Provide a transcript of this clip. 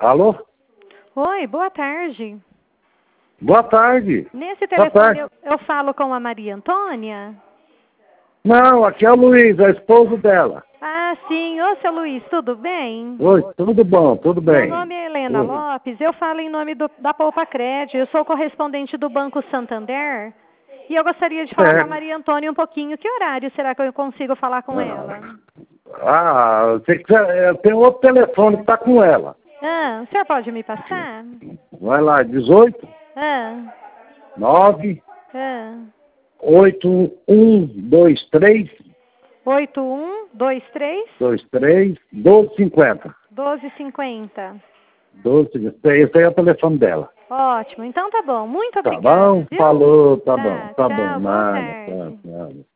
Alô? Oi, boa tarde. Boa tarde. Nesse Boa telefone tarde. eu falo com a Maria Antônia? Não, aqui é o Luiz, a esposa dela. Ah, sim. Ô, seu Luiz, tudo bem? Oi, tudo bom, tudo Meu bem. nome é Helena Oi. Lopes, eu falo em nome da Poupa Crédito, eu sou correspondente do Banco Santander e eu gostaria de falar com a Maria Antônia um pouquinho. Que horário será que eu consigo falar com ela? Se quiser, eu tenho outro telefone que está com ela. O senhor pode me passar? Vai lá, 18 Ah, 9 ah. 8123 8123 23 1250. 1250. 12, esse aí é o telefone dela. Ótimo, então tá bom. Muito Tá obrigada, bom? viu? Falou, tá bom, Tá, tá bom, tchau, boa nada, tarde. nada.